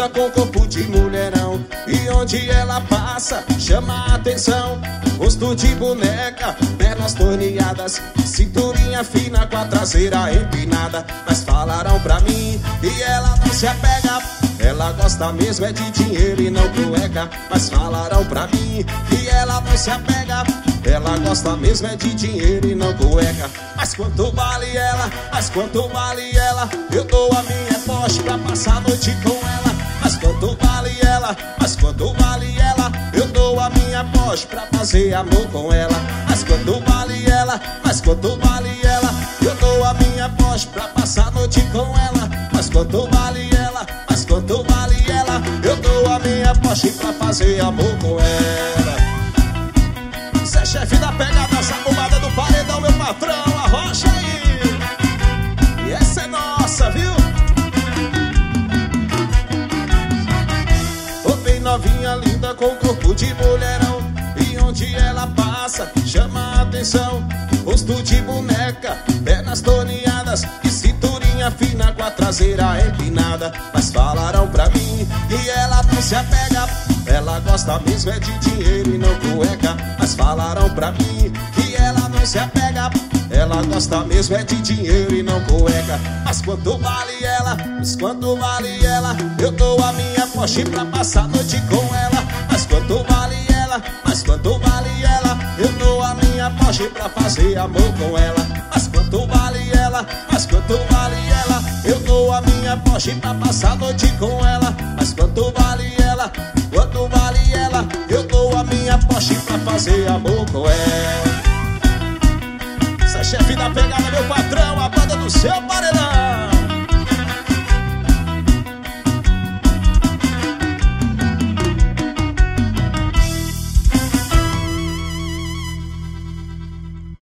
linda com corpo de mulherão, e onde ela passa chama a atenção. Rosto de boneca, pernas torneadas, cinturinha fina com a traseira empinada. Mas falaram pra mim que ela não se apega, ela gosta mesmo é de dinheiro e não cueca. Mas falaram pra mim que ela não se apega, ela gosta mesmo é de dinheiro e não cueca. Mas quanto vale ela? Mas quanto vale ela? Eu dou a minha Porsche pra passar a noite com ela. Mas quanto vale ela? Mas quanto vale ela? Eu dou a minha Porsche pra fazer amor com ela. Mas quanto vale ela? Mas quanto vale ela? Eu dou a minha Porsche pra passar a noite com ela. Mas quanto vale ela? Mas quanto vale ela? Eu dou a minha Porsche pra fazer amor com ela. Cê é chefe da pegada, essa bombada do paredão, meu patrão, arrocha aí. E essa é nossa, viu? Ô bem novinha, linda, com corpo de mulherão, e onde ela passa, chama a atenção. Rosto de boneca, pernas torneadas, e cinturinha fina com a traseira empinada. Mas falaram pra mim que ela não se apega, ela gosta mesmo é de dinheiro e não cueca. Mas falaram pra mim que ela não se apega, ela gosta mesmo é de dinheiro e não cueca. Mas quanto vale ela? Mas quanto vale ela? Eu dou a minha Porsche pra passar a noite com ela. Mas quanto vale ela? Mas quanto vale ela? Eu dou a minha Porsche pra fazer amor com ela. Mas quanto vale ela? Mas quanto vale ela? Eu dou a minha Porsche pra passar a noite com ela. Mas quanto vale ela? Quanto vale ela? Eu dou a minha Porsche pra fazer amor com ela. Cê é chefe da pegada, meu patrão, a banda do seu pai.